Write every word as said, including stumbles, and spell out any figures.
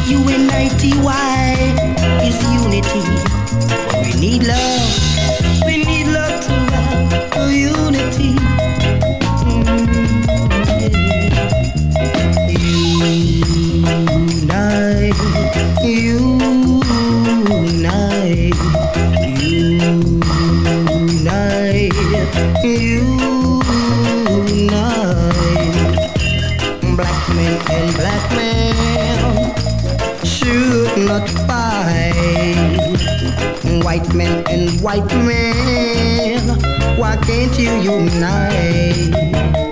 U N I T Y is unity. We need love. We need love to have unity. Mm, yeah. Unite, unite, unite, unite. Black men and black men should not fight. White men and white men, why can't you unite?